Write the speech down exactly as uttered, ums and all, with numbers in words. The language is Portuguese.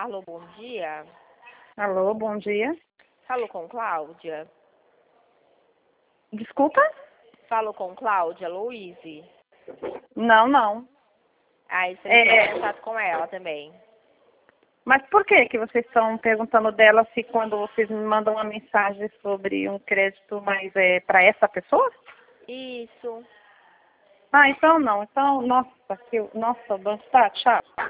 Alô, bom dia. Alô, bom dia. Falo com Cláudia. Desculpa? Falo com Cláudia Louise. Não, não. Aí você É... tem contato com ela também. Mas por que que vocês estão perguntando dela se quando vocês me mandam uma mensagem sobre um crédito, mas é para essa pessoa? Isso. Ah, então não. Então, nossa, que, nossa, o banco tá, tchau.